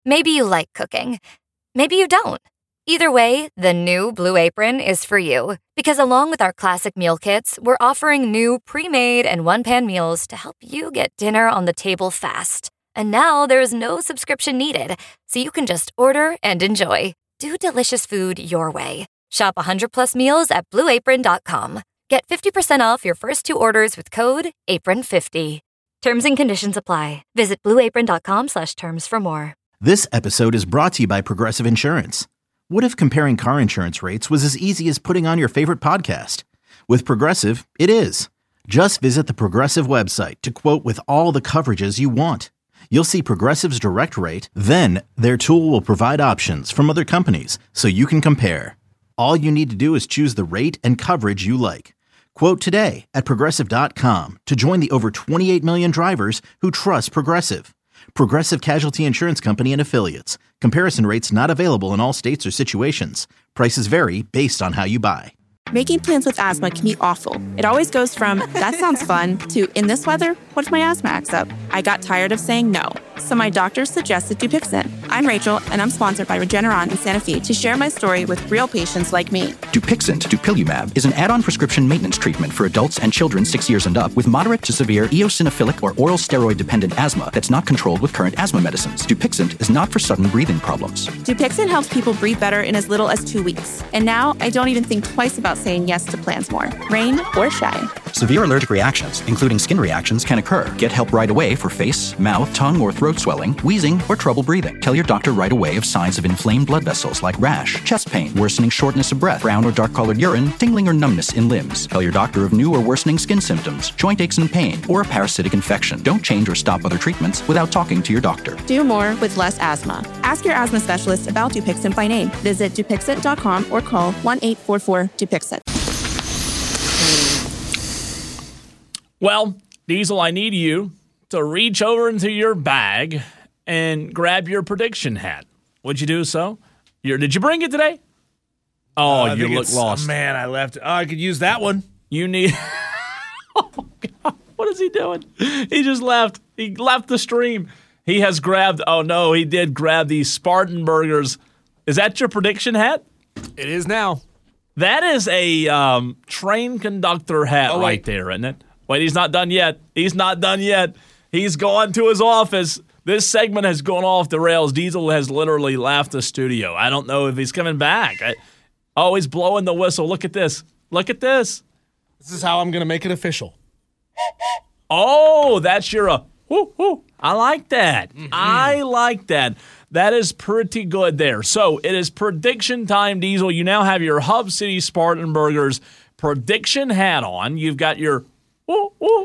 Maybe you like cooking. Maybe you don't. Either way, the new Blue Apron is for you. Because along with our classic meal kits, we're offering new pre-made and one-pan meals to help you get dinner on the table fast. And now there's no subscription needed, so you can just order and enjoy. Do delicious food your way. Shop 100+ meals at BlueApron.com. Get 50% off your first 2 orders with code APRON50. Terms and conditions apply. Visit BlueApron.com/terms for more. This episode is brought to you by Progressive Insurance. What if comparing car insurance rates was as easy as putting on your favorite podcast? With Progressive, it is. Just visit the Progressive website to quote with all the coverages you want. You'll see Progressive's direct rate, then their tool will provide options from other companies so you can compare. All you need to do is choose the rate and coverage you like. Quote today at Progressive.com to join the over 28 million drivers who trust Progressive. Progressive Casualty Insurance Company and Affiliates. Comparison rates not available in all states or situations. Prices vary based on how you buy. Making plans with asthma can be awful. It always goes from, that sounds fun, to, in this weather, what if my asthma acts up? I got tired of saying no, so my doctor suggested Dupixent. I'm Rachel, and I'm sponsored by Regeneron in Santa Fe to share my story with real patients like me. Dupixent, dupilumab, is an add-on prescription maintenance treatment for adults and children 6 years and up with moderate to severe eosinophilic or oral steroid-dependent asthma that's not controlled with current asthma medicines. Dupixent is not for sudden breathing problems. Dupixent helps people breathe better in as little as 2 weeks. And now, I don't even think twice about saying yes to plans more, rain or shine. Severe allergic reactions, including skin reactions, can occur. Get help right away for face, mouth, tongue, or throat swelling, wheezing, or trouble breathing. Tell your doctor right away of signs of inflamed blood vessels like rash, chest pain, worsening shortness of breath, brown or dark-colored urine, tingling or numbness in limbs. Tell your doctor of new or worsening skin symptoms, joint aches and pain, or a parasitic infection. Don't change or stop other treatments without talking to your doctor. Do more with less asthma. Ask your asthma specialist about Dupixent by name. Visit Dupixent.com or call 1-844-DUPIXENT. Well, Diesel, I need you to reach over into your bag and grab your prediction hat. Would you do so? Did you bring it today? Oh, you look lost. Man, I left it. Oh, I could use that one. You need... Oh, God. What is he doing? He just left. He left the stream. He has grabbed... Oh, no, he did grab these Spartan Burgers. Is that your prediction hat? It is now. That is a train conductor hat right there, isn't it? Wait, he's not done yet. He's not done yet. He's gone to his office. This segment has gone off the rails. Diesel has literally left the studio. I don't know if he's coming back. He's blowing the whistle. Look at this. Look at this. This is how I'm going to make it official. Oh, that's your whoo, whoo. I like that. Mm-hmm. I like that. That is pretty good there. So it is prediction time, Diesel. You now have your Hub City Spartan Burgers prediction hat on. You've got your woo, woo,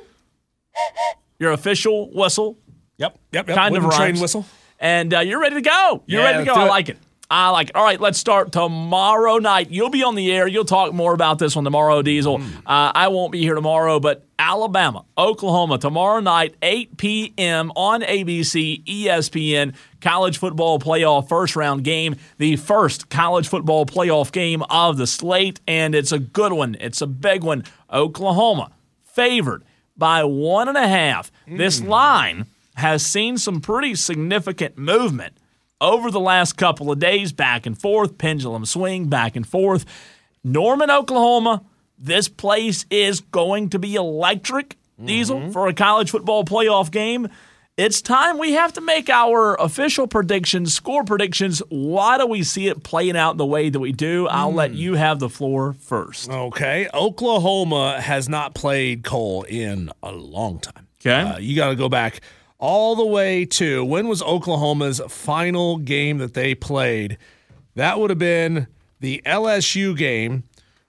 your official whistle. Yep. Kind of rhymes. Train whistle. And you're ready to go. You're ready to go. I like it. All right, let's start tomorrow night. You'll be on the air. You'll talk more about this on tomorrow, Diesel. I won't be here tomorrow, but Alabama, Oklahoma, tomorrow night, 8 p.m. on ABC, ESPN, college football playoff first-round game, the first college football playoff game of the slate, and it's a good one. It's a big one. Oklahoma favored by 1.5. This line has seen some pretty significant movement over the last couple of days, back and forth, pendulum swing, back and forth. Norman, Oklahoma, this place is going to be electric, Diesel, for a college football playoff game. It's time we have to make our official predictions, score predictions. Why do we see it playing out the way that we do? I'll let you have the floor first. Okay. Oklahoma has not played Cole in a long time. Okay. You got to go back all the way to, when was Oklahoma's final game that they played? That would have been the LSU game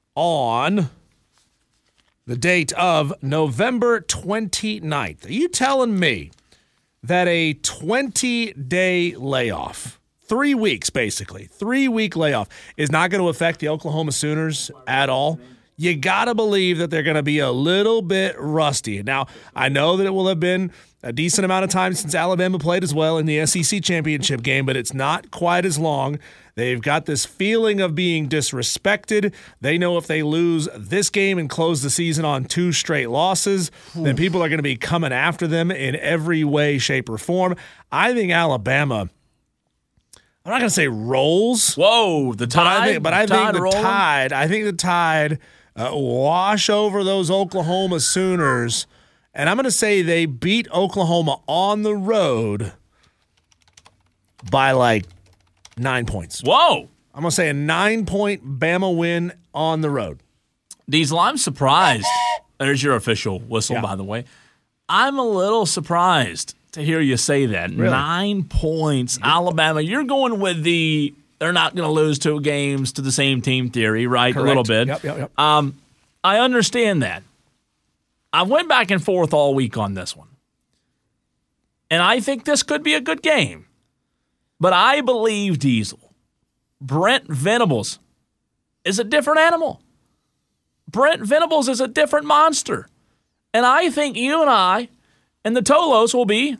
on the date of November 29th. Are you telling me that a 20-day layoff, 3 weeks basically, 3-week layoff, is not going to affect the Oklahoma Sooners at all? You got to believe that they're going to be a little bit rusty. Now, I know that it will have been a decent amount of time since Alabama played as well in the SEC championship game, but it's not quite as long. They've got this feeling of being disrespected. They know if they lose this game and close the season on 2 straight losses, then people are going to be coming after them in every way, shape, or form. I think Alabama I'm not going to say rolls. Whoa, the Tide. But I think the Tide wash over those Oklahoma Sooners, and I'm going to say they beat Oklahoma on the road by like 9 points. Whoa. I'm going to say a 9-point Bama win on the road. Diesel, I'm surprised. There's your official whistle, by the way. I'm a little surprised to hear you say that. Really? 9 points. Alabama, you're going with they're not going to lose 2 games to the same team theory, right? Correct. A little bit. Yep. I understand that. I went back and forth all week on this one. And I think this could be a good game. But I believe, Diesel, Brent Venables is a different animal. Brent Venables is a different monster. And I think you and I and the Tolos will be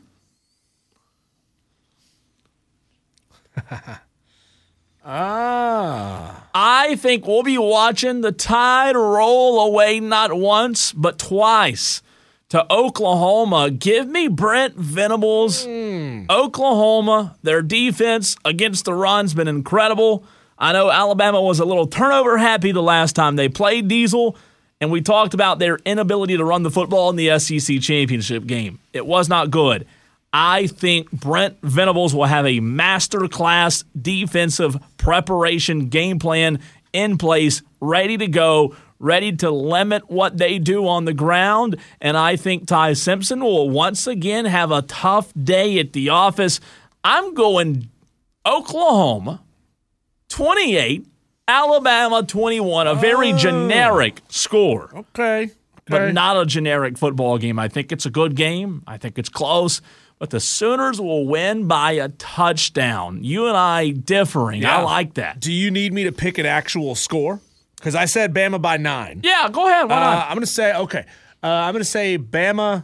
I think we'll be watching the Tide roll away not once, but twice to Oklahoma. Give me Brent Venables. Oklahoma, their defense against the run's been incredible. I know Alabama was a little turnover happy the last time they played, Diesel, and we talked about their inability to run the football in the SEC championship game. It was not good. I think Brent Venables will have a masterclass defensive preparation game plan in place, ready to go, ready to limit what they do on the ground. And I think Ty Simpson will once again have a tough day at the office. I'm going Oklahoma 28, Alabama 21, a very generic score. Okay. But not a generic football game. I think it's a good game. I think it's close. But the Sooners will win by a touchdown. You and I differing. Yeah. I like that. Do you need me to pick an actual score? Because I said Bama by 9. Yeah, go ahead. Why not? I'm going to say, okay. I'm going to say Bama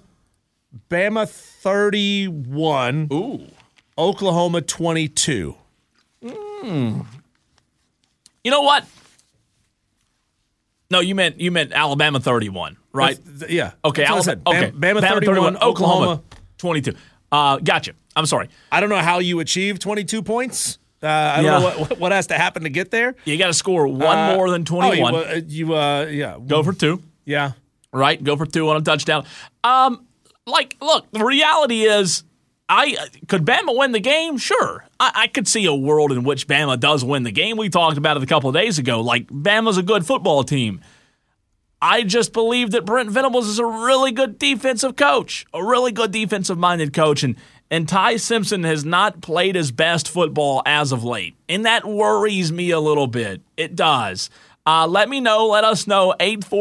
31. Ooh. Oklahoma 22. You know what? No, you meant Alabama 31, right? Yeah. Okay, Bama 31, Oklahoma 22. Gotcha. I'm sorry. I don't know how you achieve 22 points. I don't know what has to happen to get there. You got to score one more than 21. Go for 2. Yeah. Right? Go for 2 on a touchdown. Look, the reality is, could Bama win the game? Sure. I could see a world in which Bama does win the game. We talked about it a couple of days ago. Like, Bama's a good football team. I just believe that Brent Venables is a really good defensive coach, a really good defensive-minded coach, and Ty Simpson has not played his best football as of late, and that worries me a little bit. It does. Let us know,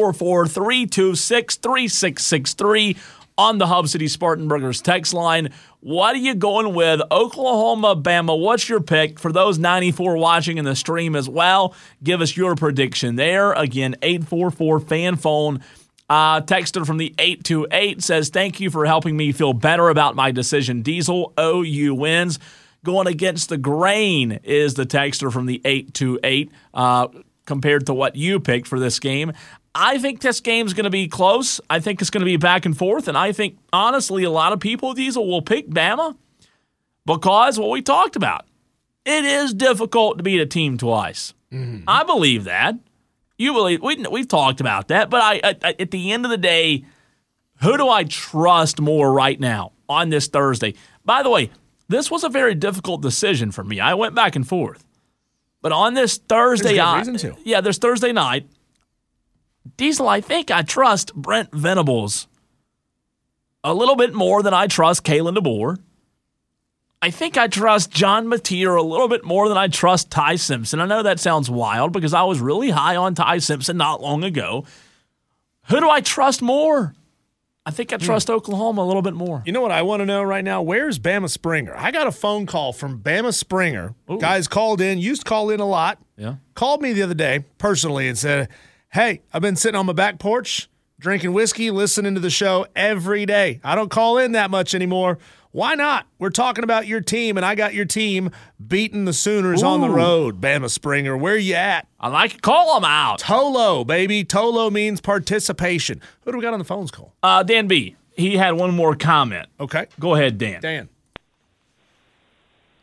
844-326-3663 on the Hub City Spartanburgers text line. What are you going with? Oklahoma, Bama, what's your pick? For those 94 watching in the stream as well, give us your prediction there. Again, 844-FAN-PHONE. Texter from the 828 says, thank you for helping me feel better about my decision. Diesel, OU wins. Going against the grain is the texter from the 828 compared to what you picked for this game. I think this game's going to be close. I think it's going to be back and forth. And I think, honestly, a lot of people, Diesel, will pick Bama because what we talked about. It is difficult to beat a team twice. Mm-hmm. I believe that. You believe we've talked about that. But I at the end of the day, who do I trust more right now on this Thursday? By the way, this was a very difficult decision for me. I went back and forth. But on this Thursday night, this Thursday night, Diesel, I think I trust Brent Venables a little bit more than I trust Kalen DeBoer. I think I trust John Mateer a little bit more than I trust Ty Simpson. I know that sounds wild because I was really high on Ty Simpson not long ago. Who do I trust more? I think I trust Oklahoma a little bit more. You know what I want to know right now? Where's Bama Springer? I got a phone call from Bama Springer. Ooh. Guys called in, used to call in a lot. Yeah. Called me the other day personally and said, hey, I've been sitting on my back porch, drinking whiskey, listening to the show every day. I don't call in that much anymore. Why not? We're talking about your team, and I got your team beating the Sooners on the road. Bama Springer, where you at? I like it. Call them out. Tolo, baby. Tolo means participation. Who do we got on the phones call? Dan B. He had one more comment. Okay. Go ahead, Dan. Dan.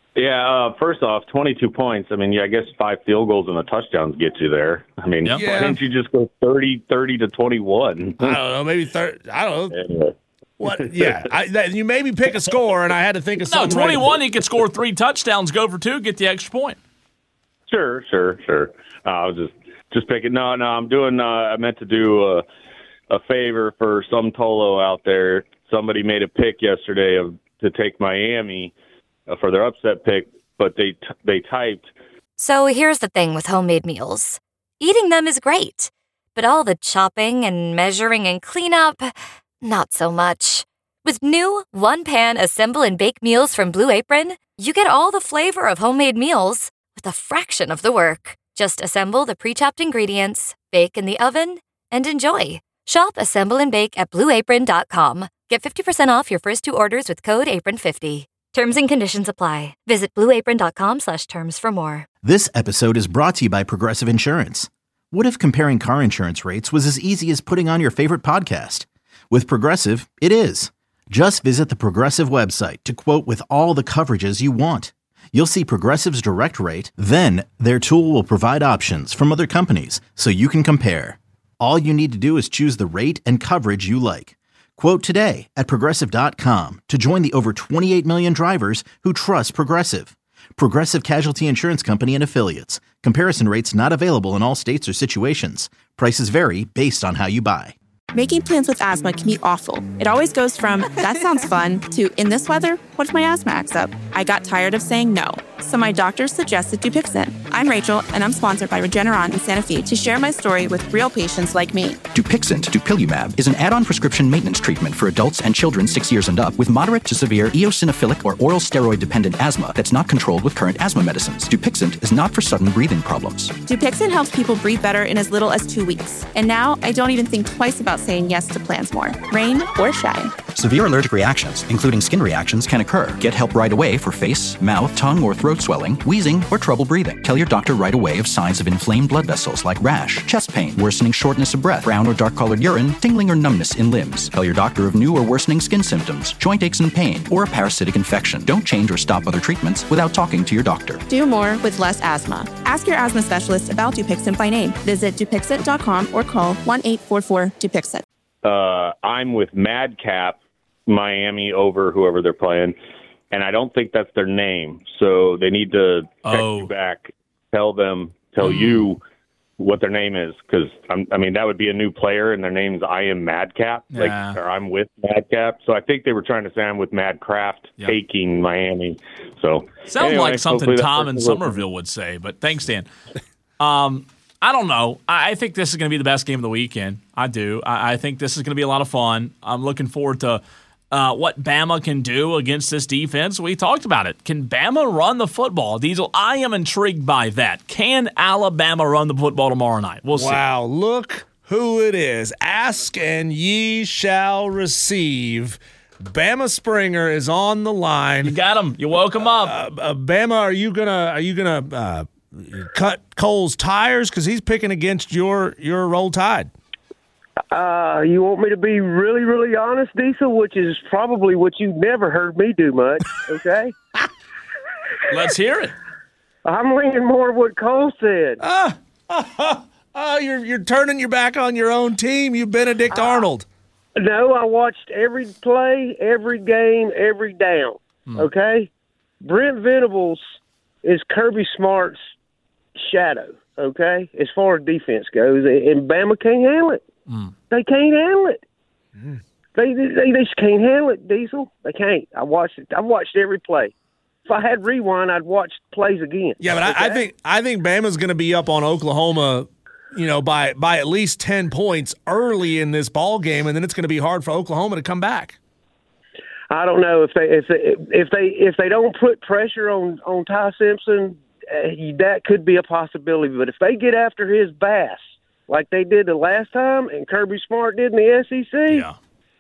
Yeah, first off, 22 points. I mean, I guess 5 field goals and the touchdowns get you there. I mean, Why didn't you just go 30 to 21? I don't know, maybe 30. I don't know. Anyway. What? Yeah, you made me pick a score, and I had to think of something. No, 21, he could score 3 touchdowns, go for 2, get the extra point. Sure. I was just picking. No, I'm doing. I meant to do a favor for some Tolo out there. Somebody made a pick yesterday to take Miami for their upset pick, but they typed. So here's the thing with homemade meals. Eating them is great, but all the chopping and measuring and cleanup, not so much. With new one-pan assemble and bake meals from Blue Apron, you get all the flavor of homemade meals with a fraction of the work. Just assemble the pre-chopped ingredients, bake in the oven, and enjoy. Shop Assemble and Bake at BlueApron.com. Get 50% off your first 2 orders with code APRON50. Terms and conditions apply. Visit BlueApron.com/terms for more. This episode is brought to you by Progressive Insurance. What if comparing car insurance rates was as easy as putting on your favorite podcast? With Progressive, it is. Just visit the Progressive website to quote with all the coverages you want. You'll see Progressive's direct rate, then their tool will provide options from other companies so you can compare. All you need to do is choose the rate and coverage you like. Quote today at Progressive.com to join the over 28 million drivers who trust Progressive. Progressive Casualty Insurance Company and Affiliates. Comparison rates not available in all states or situations. Prices vary based on how you buy. Making plans with asthma can be awful. It always goes from, that sounds fun, to, in this weather, what if my asthma acts up? I got tired of saying no, so my doctor suggested Dupixent. I'm Rachel, and I'm sponsored by Regeneron in Santa Fe to share my story with real patients like me. Dupixent, dupilumab, is an add-on prescription maintenance treatment for adults and children 6 years and up with moderate to severe eosinophilic or oral steroid-dependent asthma that's not controlled with current asthma medicines. Dupixent is not for sudden breathing problems. Dupixent helps people breathe better in as little as 2 weeks. And now, I don't even think twice about saying yes to plans more, rain or shine. Severe allergic reactions, including skin reactions, can occur. Get help right away for face, mouth, tongue, or throat swelling, wheezing, or trouble breathing. Tell your doctor right away of signs of inflamed blood vessels like rash, chest pain, worsening shortness of breath, brown or dark-colored urine, tingling or numbness in limbs. Tell your doctor of new or worsening skin symptoms, joint aches and pain, or a parasitic infection. Don't change or stop other treatments without talking to your doctor. Do more with less asthma. Ask your asthma specialist about Dupixent by name. Visit Dupixent.com or call 1-844-DUPIXENT. I'm with Madcap Miami over whoever they're playing, and I don't think that's their name. So they need to text you back, tell you what their name is, because I mean that would be a new player, and their name's I am Madcap, or I'm with Madcap. So I think they were trying to say I'm with Madcraft taking Miami. So sounds like something Tom in Somerville would say. But thanks, Dan. I don't know. I think this is going to be the best game of the weekend. I do. I think this is going to be a lot of fun. I'm looking forward to what Bama can do against this defense. We talked about it. Can Bama run the football? Diesel, I am intrigued by that. Can Alabama run the football tomorrow night? We'll see. Wow, look who it is. Ask and ye shall receive. Bama Springer is on the line. You got him. You woke him up. Bama, are you gonna cut Cole's tires because he's picking against your Roll Tide? You want me to be really, really honest, Diesel, which is probably what you never heard me do much, okay? Let's hear it. I'm leaning more what Cole said. You're turning your back on your own team, you Benedict Arnold. No, I watched every play, every game, every down, okay? Brent Venables is Kirby Smart's shadow, okay, as far as defense goes, and Bama can't handle it. They can't handle it. They just can't handle it, Diesel. They can't. I watched it. I watched every play. If I had rewind, I'd watch plays again. Yeah, but okay? I think Bama's going to be up on Oklahoma, by at least 10 points early in this ball game, and then it's going to be hard for Oklahoma to come back. I don't know if they don't put pressure on Ty Simpson, that could be a possibility. But if they get after his bass like they did the last time, and Kirby Smart did in the SEC,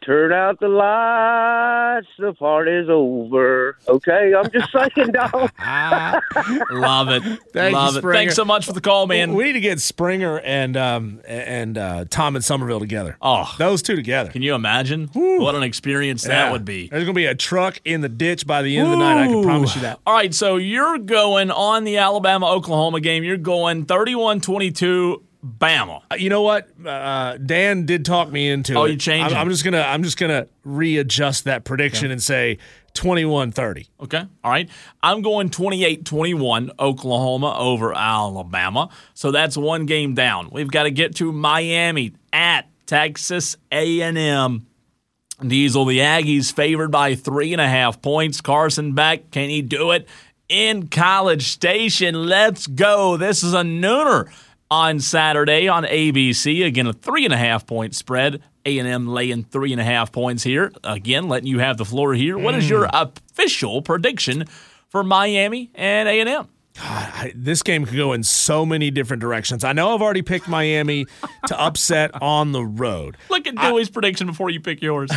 Turn out the lights, the party's over. Okay, I'm just saying, dog. Love it. Love it. Thanks so much for the call, man. We need to get Springer and Tom and Somerville together. Oh, those two together. Can you imagine what an experience that would be? There's going to be a truck in the ditch by the end of the night. I can promise you that. All right, so you're going on the Alabama-Oklahoma game. You're going 31-22 Bama. You know what? Dan did talk me into it. Oh, you changed it. I'm just gonna readjust that prediction and say 21-30. Okay. All right. I'm going 28-21 Oklahoma over Alabama. So that's one game down. We've got to get to Miami at Texas A&M. Diesel, the Aggies favored by 3.5 points. Carson Beck, can he do it in College Station? Let's go. This is a nooner on Saturday on ABC. Again, a 3.5-point spread. A&M laying 3.5 points here. Again, letting you have the floor here. What is your official prediction for Miami and A&M? God, this game could go in so many different directions. I know I've already picked Miami to upset on the road. Look at Dewey's prediction before you pick yours.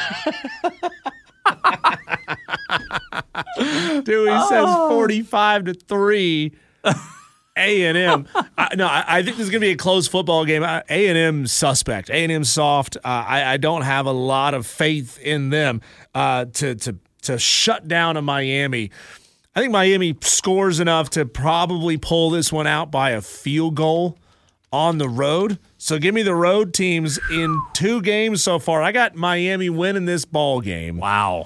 Dewey says 45-3 A&M. I think this is going to be a close football game. A&M suspect. A&M soft. I don't have a lot of faith in them to shut down a Miami. I think Miami scores enough to probably pull this one out by a field goal on the road. So give me the road teams in 2 games so far. I got Miami winning this ball game. Wow.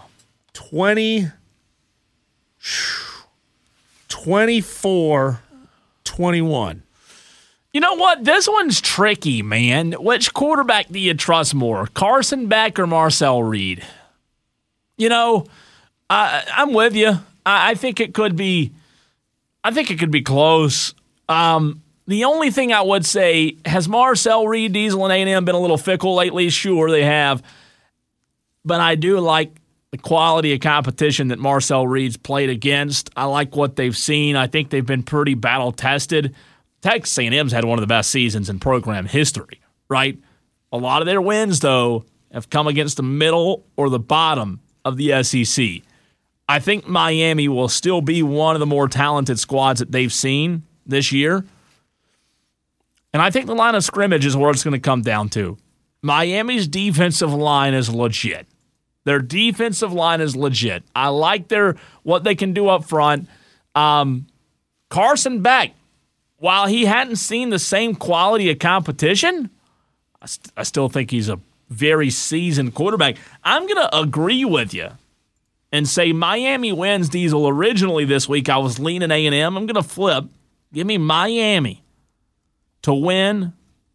24-21. You know what? This one's tricky, man. Which quarterback do you trust more, Carson Beck or Marcel Reed? You know, I'm with you. I think it could be. I think it could be close. The only thing I would say, has Marcel Reed, Diesel, and A&M been a little fickle lately? Sure, they have. But I do like the quality of competition that Marcel Reed's played against. I like what they've seen. I think they've been pretty battle-tested. Texas A&M's had one of the best seasons in program history, right? A lot of their wins, though, have come against the middle or the bottom of the SEC. I think Miami will still be one of the more talented squads that they've seen this year. And I think the line of scrimmage is where it's going to come down to. Miami's defensive line is legit. Their defensive line is legit. I like what they can do up front. Carson Beck, while he hadn't seen the same quality of competition, I still think he's a very seasoned quarterback. I'm going to agree with you and say Miami wins. Diesel, originally this week I was leaning A&M. I'm going to flip. Give me Miami to win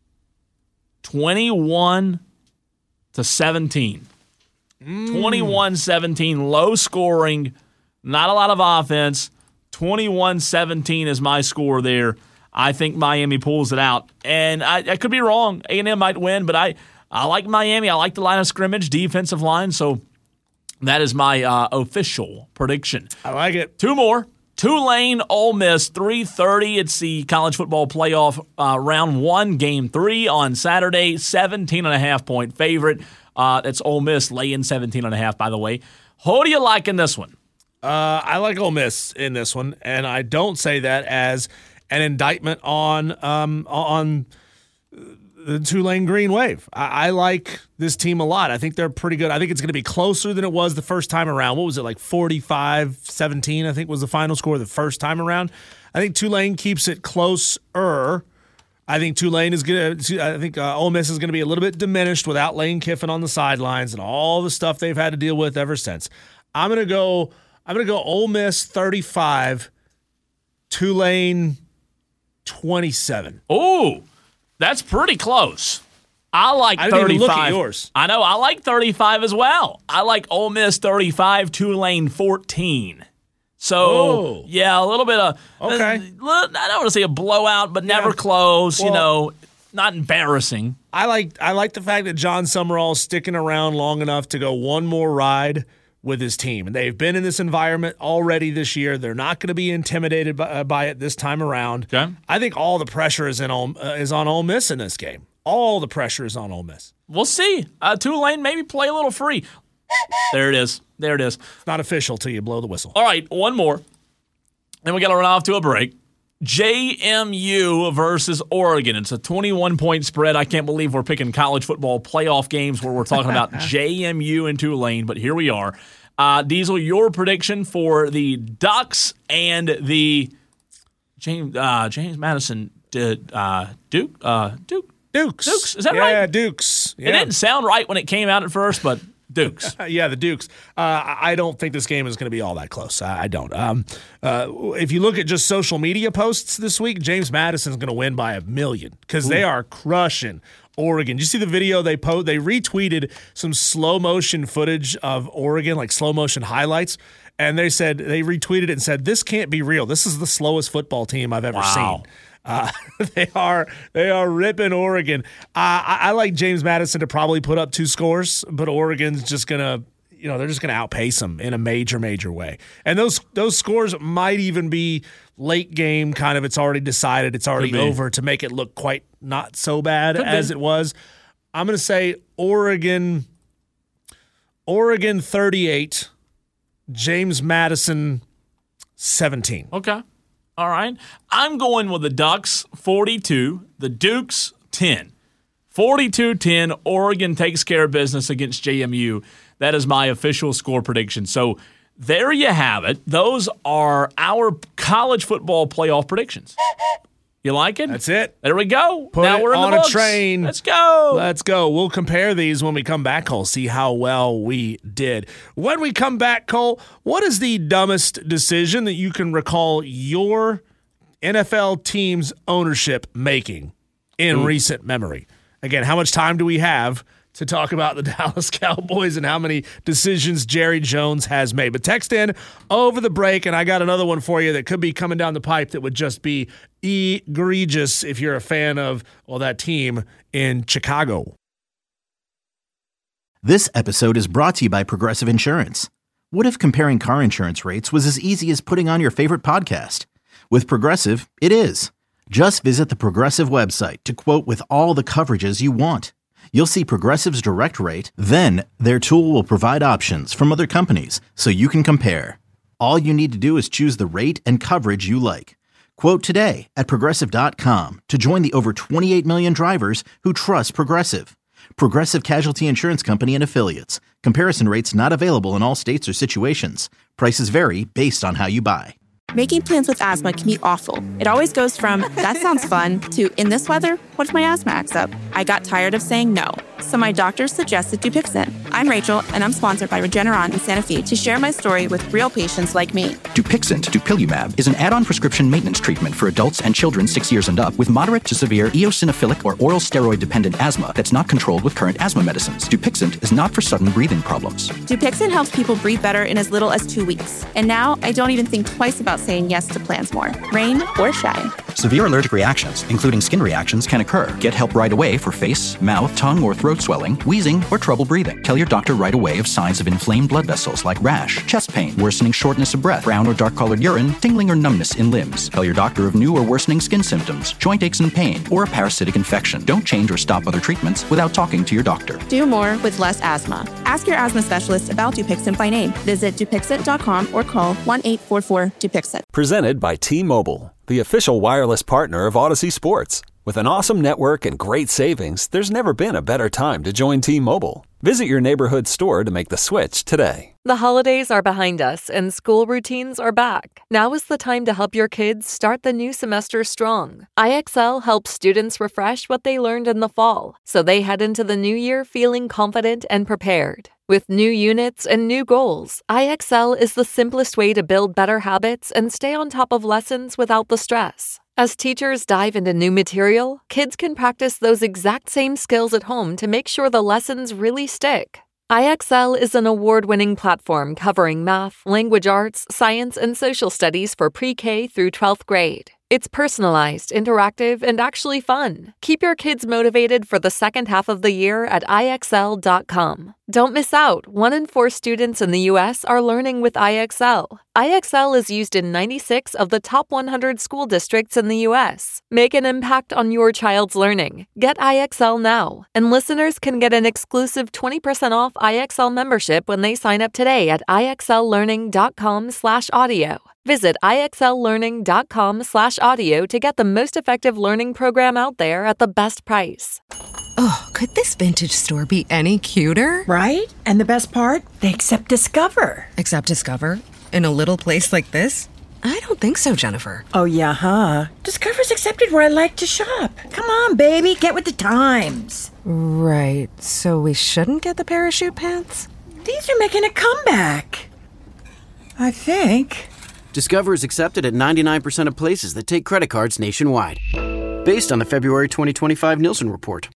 21-17. 21-17, low scoring, not a lot of offense. 21-17 is my score there. I think Miami pulls it out. And I could be wrong. A&M might win, but I like Miami. I like the line of scrimmage, defensive line, so that is my official prediction. I like it. 2 more. Tulane, Ole Miss, 3:30. It's the college football playoff round 1, game 3 on Saturday. 17.5-point favorite. That's Ole Miss laying 17.5, by the way. Who do you like in this one? I like Ole Miss in this one, and I don't say that as an indictment on the Tulane Green Wave. I like this team a lot. I think they're pretty good. I think it's going to be closer than it was the first time around. What was it, like 45-17, I think was the final score the first time around. I think Tulane keeps it closer. I think Tulane is going to. I think Ole Miss is going to be a little bit diminished without Lane Kiffin on the sidelines and all the stuff they've had to deal with ever since. I'm going to go Ole Miss 35, Tulane 27. Oh, that's pretty close. I like 35. I didn't even look at yours. I know. I like 35 as well. I like Ole Miss 35, Tulane 14. So, yeah, a little bit of, okay. I don't want to say a blowout, but never close, well, not embarrassing. I like the fact that John Summerall is sticking around long enough to go one more ride with his team. And they've been in this environment already this year. They're not going to be intimidated by it this time around. Okay. I think all the pressure is on Ole Miss in this game. all the pressure is on Ole Miss. We'll see. Tulane maybe play a little free. There it is. It's not official till you blow the whistle. All right, one more. Then we got to run off to a break. JMU versus Oregon. It's a 21-point spread. I can't believe we're picking college football playoff games where we're talking about JMU and Tulane, but here we are. Diesel, your prediction for the Ducks and the James Madison Dukes. Is that right? Yeah, Dukes. Yeah. It didn't sound right when it came out at first, but Dukes. Yeah, the Dukes. I don't think this game is going to be all that close. I don't. If you look at just social media posts this week, James Madison's going to win by 1 million because they are crushing Oregon. Did you see the video they posted? They retweeted some slow motion footage of Oregon, like slow motion highlights, and they retweeted it and said, "This can't be real. This is the slowest football team I've ever seen." They are ripping Oregon. I like James Madison to probably put up 2 scores, but Oregon's just gonna, they're just gonna outpace them in a major way. And those scores might even be late game kind of. It's already decided. It's already over to make it look quite not so bad as it was. I'm gonna say Oregon 38, James Madison 17. Okay. All right. I'm going with the Ducks 42, the Dukes 10. 42-10, Oregon takes care of business against JMU. That is my official score prediction. So there you have it. Those are our college football playoff predictions. You like it? That's it. There we go. Put now it we're in on the books. A train. Let's go. Let's go. We'll compare these when we come back, Cole, see how well we did. When we come back, Cole, what is the dumbest decision that you can recall your NFL team's ownership making in recent memory? Again, how much time do we have to talk about the Dallas Cowboys and how many decisions Jerry Jones has made? But text in over the break, and I got another one for you that could be coming down the pipe that would just be egregious if you're a fan of, that team in Chicago. This episode is brought to you by Progressive Insurance. What if comparing car insurance rates was as easy as putting on your favorite podcast? With Progressive, it is. Just visit the Progressive website to quote with all the coverages you want. You'll see Progressive's direct rate, then their tool will provide options from other companies so you can compare. All you need to do is choose the rate and coverage you like. Quote today at Progressive.com to join the over 28 million drivers who trust Progressive. Progressive Casualty Insurance Company and Affiliates. Comparison rates not available in all states or situations. Prices vary based on how you buy. Making plans with asthma can be awful. It always goes from, that sounds fun, to, in this weather, what if my asthma acts up? I got tired of saying no, so my doctor suggested Dupixent. I'm Rachel, and I'm sponsored by Regeneron in Santa Fe to share my story with real patients like me. Dupixent, dupilumab, is an add-on prescription maintenance treatment for adults and children 6 years and up with moderate to severe eosinophilic or oral steroid-dependent asthma that's not controlled with current asthma medicines. Dupixent is not for sudden breathing problems. Dupixent helps people breathe better in as little as 2 weeks. And now, I don't even think twice about saying yes to plans more, rain or shine. Severe allergic reactions, including skin reactions, can occur. Get help right away for face, mouth, tongue, or throat swelling, wheezing, or trouble breathing. Tell your doctor right away of signs of inflamed blood vessels like rash, chest pain, worsening shortness of breath, brown or dark-colored urine, tingling or numbness in limbs. Tell your doctor of new or worsening skin symptoms, joint aches and pain, or a parasitic infection. Don't change or stop other treatments without talking to your doctor. Do more with less asthma. Ask your asthma specialist about Dupixent by name. Visit Dupixent.com or call 1-844-DUPIXENT. Presented by T-Mobile, the official wireless partner of Odyssey Sports. With an awesome network and great savings, there's never been a better time to join T-Mobile. Visit your neighborhood store to make the switch today. The holidays are behind us and school routines are back. Now is the time to help your kids start the new semester strong. IXL helps students refresh what they learned in the fall, so they head into the new year feeling confident and prepared. With new units and new goals, IXL is the simplest way to build better habits and stay on top of lessons without the stress. As teachers dive into new material, kids can practice those exact same skills at home to make sure the lessons really stick. IXL is an award-winning platform covering math, language arts, science, and social studies for pre-K through 12th grade. It's personalized, interactive, and actually fun. Keep your kids motivated for the second half of the year at IXL.com. Don't miss out. 1 in 4 students in the U.S. are learning with IXL. IXL is used in 96 of the top 100 school districts in the U.S. Make an impact on your child's learning. Get IXL now. And listeners can get an exclusive 20% off IXL membership when they sign up today at IXLlearning.com/audio. Visit IXLlearning.com/audio to get the most effective learning program out there at the best price. Oh, could this vintage store be any cuter? Right? And the best part? They accept Discover. Accept Discover? In a little place like this? I don't think so, Jennifer. Oh, yeah, huh? Discover's accepted where I like to shop. Come on, baby, get with the times. Right, so we shouldn't get the parachute pants? These are making a comeback. I think. Discover is accepted at 99% of places that take credit cards nationwide. Based on the February 2025 Nielsen report.